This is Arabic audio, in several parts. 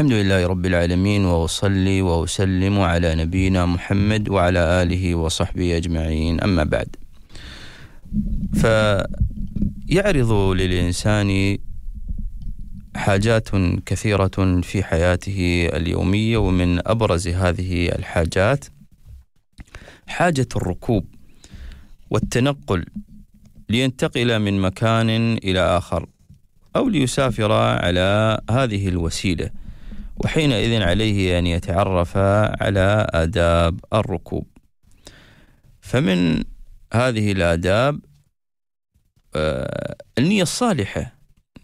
الحمد لله رب العالمين، وأصلي وأسلم على نبينا محمد وعلى آله وصحبه أجمعين، أما بعد. فيعرض للإنسان حاجات كثيرة في حياته اليومية، ومن أبرز هذه الحاجات حاجة الركوب والتنقل لينتقل من مكان إلى آخر أو ليسافر على هذه الوسيلة، وحينئذ عليه أن يتعرف على آداب الركوب. فمن هذه الآداب النية الصالحة،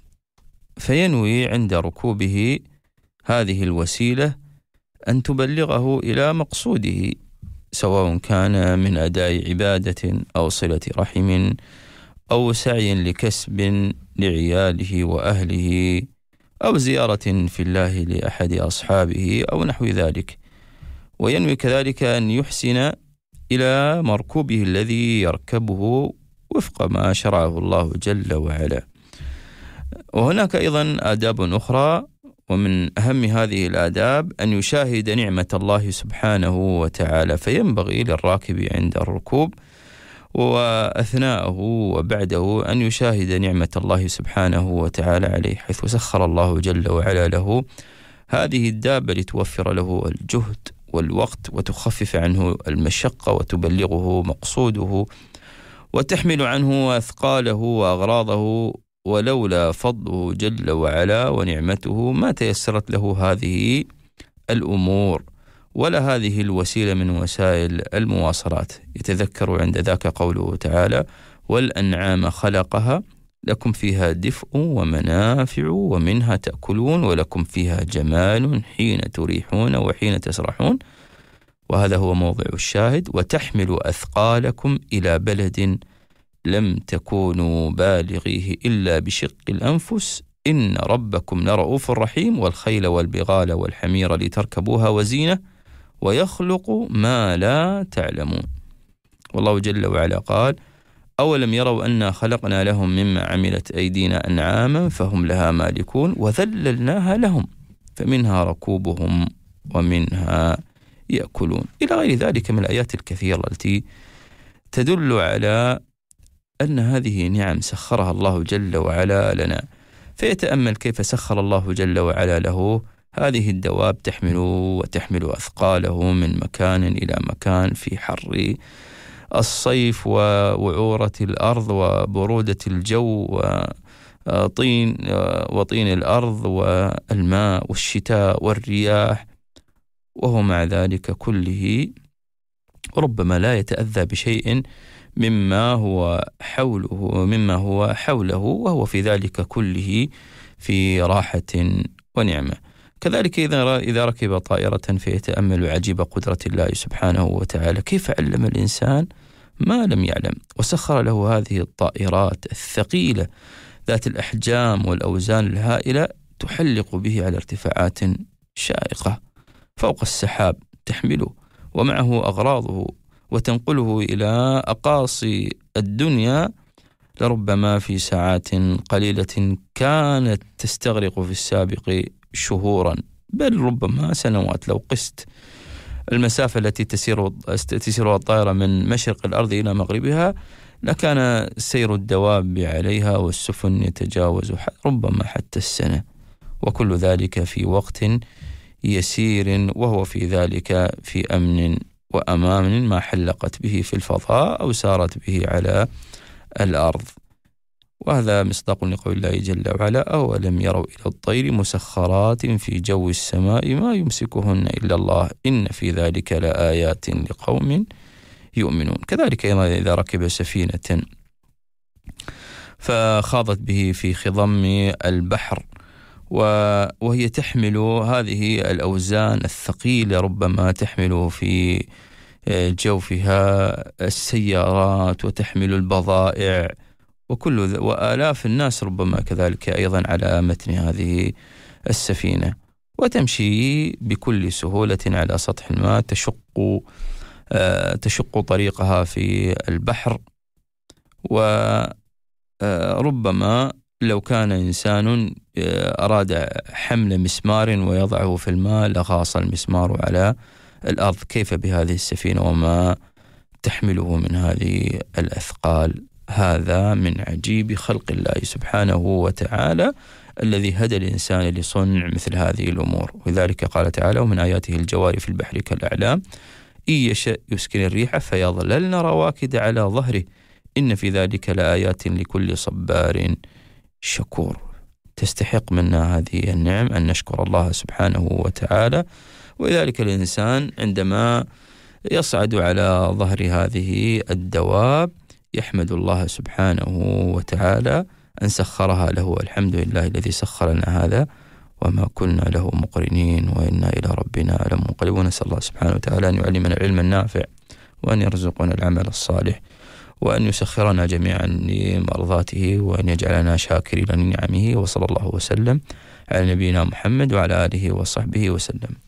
فينوي عند ركوبه هذه الوسيلة أن تبلغه إلى مقصوده، سواء كان من أداء عبادة أو صلة رحم أو سعي لكسب لعياله وأهله أو زيارة في الله لأحد أصحابه أو نحو ذلك. وينوي كذلك أن يحسن إلى مركوبه الذي يركبه وفق ما شرعه الله جل وعلا. وهناك أيضا آداب أخرى، ومن أهم هذه الآداب أن يشاهد نعمة الله سبحانه وتعالى، فينبغي للراكب عند الركوب وأثناءه وبعده أن يشاهد نعمة الله سبحانه وتعالى عليه، حيث سخر الله جل وعلا له هذه الدابة لتوفر له الجهد والوقت وتخفف عنه المشقة وتبلغه مقصوده وتحمل عنه أثقاله وأغراضه، ولولا فضله جل وعلا ونعمته ما تيسرت له هذه الأمور ولا هذه الوسيلة من وسائل المواصلات. يتذكر عند ذاك قوله تعالى: والأنعام خلقها لكم فيها دفء ومنافع ومنها تأكلون ولكم فيها جمال حين تريحون وحين تسرحون. وهذا هو موضع الشاهد: وتحمل أثقالكم إلى بلد لم تكونوا بالغيه إلا بشق الأنفس إن ربكم لرؤوف رحيم والخيل والبغال والحمير لتركبوها وزينة ويخلق ما لا تعلمون. والله جل وعلا قال: أولم يروا أنا خلقنا لهم مما عملت أيدينا أنعاما فهم لها مالكون وذللناها لهم فمنها ركوبهم ومنها يأكلون، إلى غير ذلك من الآيات الكثيرة التي تدل على أن هذه نعم سخرها الله جل وعلا لنا. فيتأمل كيف سخر الله جل وعلا له هذه الدواب وتحمل أثقاله من مكان إلى مكان في حر الصيف ووعورة الأرض وبرودة الجو وطين الأرض والماء والشتاء والرياح، وهو مع ذلك كله ربما لا يتأذى بشيء مما هو حوله وهو في ذلك كله في راحة ونعمة. كذلك إذا ركب طائرة فيتأمل عجيب قدرة الله سبحانه وتعالى، كيف علم الإنسان ما لم يعلم وسخر له هذه الطائرات الثقيلة ذات الأحجام والأوزان الهائلة تحلق به على ارتفاعات شائقة فوق السحاب، تحمله ومعه أغراضه وتنقله إلى أقاصي الدنيا، لربما في ساعات قليلة كانت تستغرق في السابق شهورا بل ربما سنوات. لو قست المسافة التي تسيرها الطائرة من مشرق الأرض إلى مغربها لكان سير الدواب عليها والسفن يتجاوز ربما حتى السنة، وكل ذلك في وقت يسير، وهو في ذلك في أمن وأمان ما حلقت به في الفضاء أو سارت به على الأرض. وهذا مصداق لقول الله جل وعلا: أولم يروا إلى الطير مسخرات في جو السماء ما يمسكهن إلا الله إن في ذلك لآيات لقوم يؤمنون. كذلك إذا ركب سفينة فخاضت به في خضم البحر وهي تحمل هذه الأوزان الثقيلة، ربما تحمل في جوفها السيارات وتحمل البضائع وآلاف الناس ربما كذلك أيضا على متن هذه السفينة، وتمشي بكل سهولة على سطح الماء، تشق طريقها في البحر، وربما لو كان إنسان أراد حمل مسمار ويضعه في الماء لغاص المسمار على الأرض، كيف بهذه السفينة وما تحمله من هذه الأثقال؟ هذا من عجيب خلق الله سبحانه وتعالى الذي هدى الإنسان لصنع مثل هذه الأمور. ولذلك قال تعالى: ومن آياته الجوار في البحر كالأعلام إن يشأ يسكن الريح فيظللن رواكد على ظهره إن في ذلك لآيات لكل صبار شكور. تستحق منا هذه النعم أن نشكر الله سبحانه وتعالى. ولذلك الإنسان عندما يصعد على ظهر هذه الدواب يحمد الله سبحانه وتعالى أن سخرها له. الحمد لله الذي سخر لنا هذا وما كنا له مقرنين وإنا إلى ربنا لمنقلبون. نسأل الله سبحانه وتعالى أن يعلمنا العلم النافع وأن يرزقنا العمل الصالح وأن يسخرنا جميعا لمرضاته وأن يجعلنا شاكرين لنعمه. وصلى الله وسلم على نبينا محمد وعلى آله وصحبه وسلم.